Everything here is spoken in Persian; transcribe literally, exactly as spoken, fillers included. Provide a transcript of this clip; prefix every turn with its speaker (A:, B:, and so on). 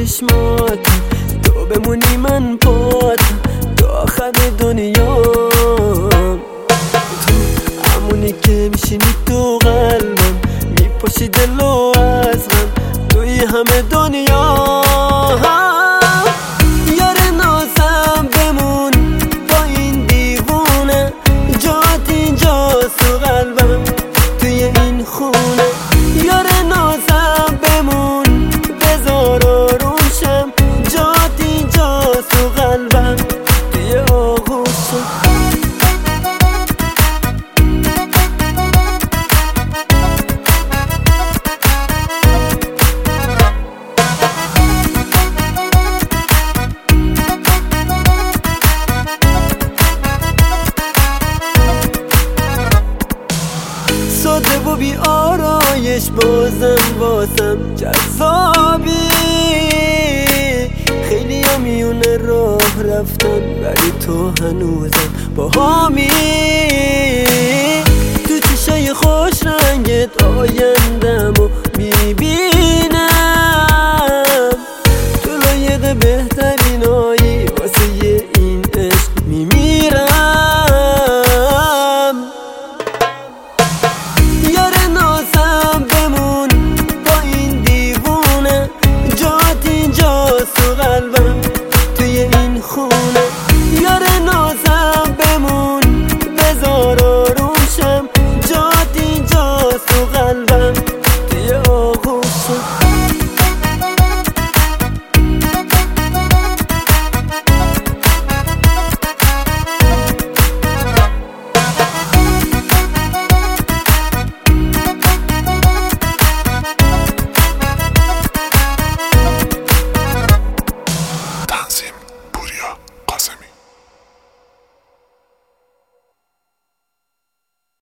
A: چشمات، تو بمونی من پاتم تو آخر دنیا. تو همونی که میشینی تو قلبم، میپاشی دل و از غم توی همه دنیا. یار نازم بمون با این دیوونه، جات اینجاست تو قلبم توی این خونه. یار نازم بمون بذار آروم شم، جات اینجاست تو قلبم توی آغوشم. ساده و بی آرایش بازم واسم جذابی. خیلی ها میونه راه رفتن ولی تو هنوزم با هامی. تو چشای خوش رنگت آیندم و میبینم،